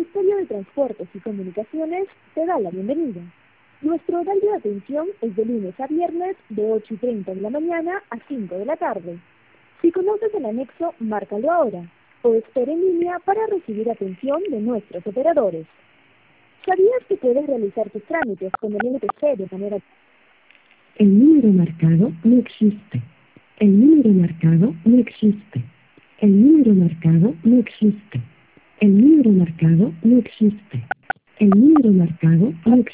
Ministerio de Transportes y Comunicaciones te da la bienvenida. Nuestro horario de atención es de lunes a viernes de 8:30 de la mañana a 5 de la tarde. Si conoces el anexo, márcalo ahora o espera en línea para recibir atención de nuestros operadores. ¿Sabías que puedes realizar tus trámites con el NTC de manera... El número marcado no existe. El número marcado no existe. El número marcado no existe. El número marcado no existe. El número marcado no existe.